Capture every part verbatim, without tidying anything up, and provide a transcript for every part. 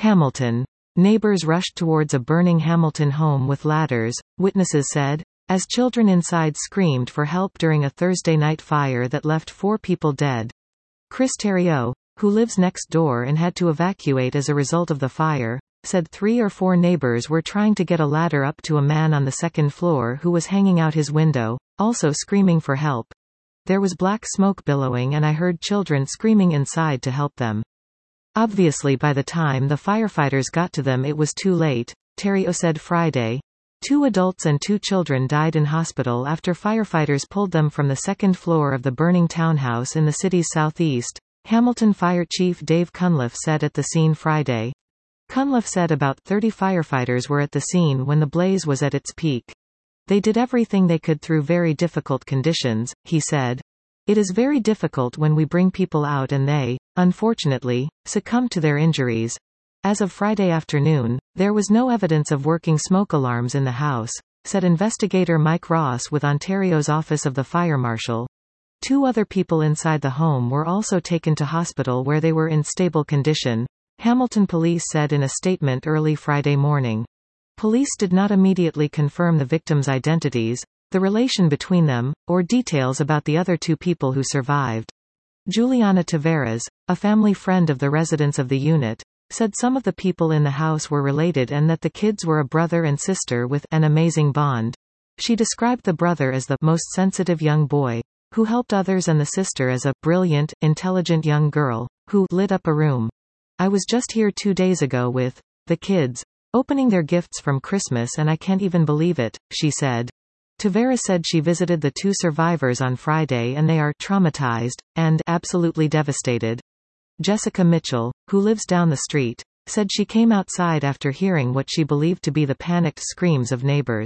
Hamilton. Neighbors rushed towards a burning Hamilton home with ladders, witnesses said, as children inside screamed for help during a Thursday night fire that left four people dead. Chris Theriault, who lives next door and had to evacuate as a result of the fire, said three or four neighbors were trying to get a ladder up to a man on the second floor who was hanging out his window, also screaming for help. There was black smoke billowing and I heard children screaming inside to help them. Obviously by the time the firefighters got to them it was too late, Theriault said Friday. Two adults and two children died in hospital after firefighters pulled them from the second floor of the burning townhouse in the city's southeast, Hamilton Fire Chief Dave Cunliffe said at the scene Friday. Cunliffe said about thirty firefighters were at the scene when the blaze was at its peak. They did everything they could through very difficult conditions, he said. It is very difficult when we bring people out and they, unfortunately, succumb to their injuries. As of Friday afternoon, there was no evidence of working smoke alarms in the house, said investigator Mike Ross with Ontario's Office of the Fire Marshal. Two other people inside the home were also taken to hospital where they were in stable condition, Hamilton police said in a statement early Friday morning. Police did not immediately confirm the victims' identities, the relation between them, or details about the other two people who survived. Juliana Tavares, a family friend of the residents of the unit, said some of the people in the house were related and that the kids were a brother and sister with an amazing bond. She described the brother as the most sensitive young boy, who helped others and the sister as a brilliant, intelligent young girl, who lit up a room. I was just here two days ago with the kids, opening their gifts from Christmas and I can't even believe it, she said. Tavares said she visited the two survivors on Friday and they are traumatized, and absolutely devastated. Jessica Mitchell, who lives down the street, said she came outside after hearing what she believed to be the panicked screams of neighbors.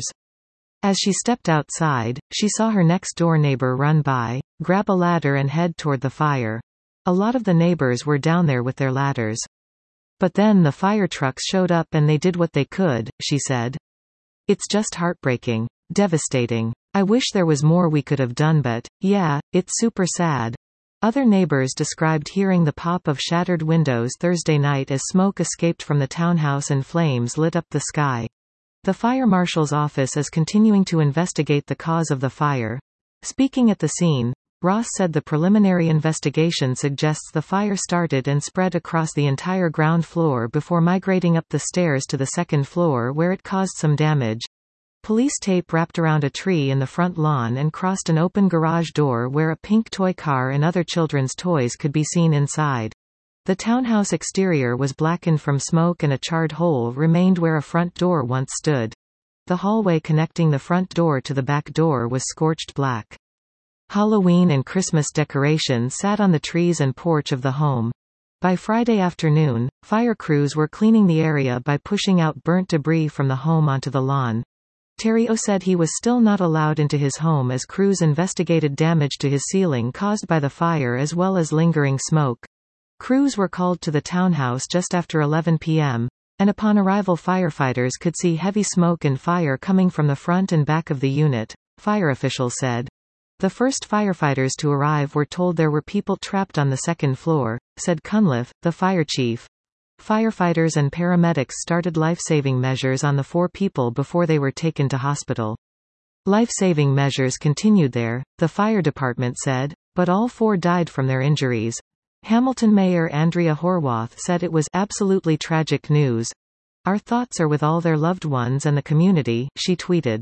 As she stepped outside, she saw her next-door neighbor run by, grab a ladder and head toward the fire. A lot of the neighbors were down there with their ladders. But then the fire trucks showed up and they did what they could, she said. It's just heartbreaking. Devastating. I wish there was more we could have done but, yeah, it's super sad. Other neighbors described hearing the pop of shattered windows Thursday night as smoke escaped from the townhouse and flames lit up the sky. The fire marshal's office is continuing to investigate the cause of the fire. Speaking at the scene, Ross said the preliminary investigation suggests the fire started and spread across the entire ground floor before migrating up the stairs to the second floor where it caused some damage. Police tape wrapped around a tree in the front lawn and crossed an open garage door where a pink toy car and other children's toys could be seen inside. The townhouse exterior was blackened from smoke and a charred hole remained where a front door once stood. The hallway connecting the front door to the back door was scorched black. Halloween and Christmas decorations sat on the trees and porch of the home. By Friday afternoon, fire crews were cleaning the area by pushing out burnt debris from the home onto the lawn. Theriault said he was still not allowed into his home as crews investigated damage to his ceiling caused by the fire as well as lingering smoke. Crews were called to the townhouse just after eleven p m, and upon arrival firefighters could see heavy smoke and fire coming from the front and back of the unit, fire officials said. The first firefighters to arrive were told there were people trapped on the second floor, said Cunliffe, the fire chief. Firefighters and paramedics started life-saving measures on the four people before they were taken to hospital. Life-saving measures continued there, the fire department said, but all four died from their injuries. Hamilton Mayor Andrea Horwath said it was absolutely tragic news. Our thoughts are with all their loved ones and the community, she tweeted.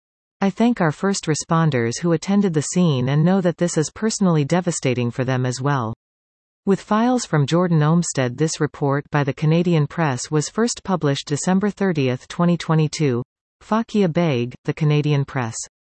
I thank our first responders who attended the scene and know that this is personally devastating for them as well. With files from Jordan Olmsted. This report by the Canadian Press was first published December thirtieth twenty twenty-two. Fakia Beg, The Canadian Press.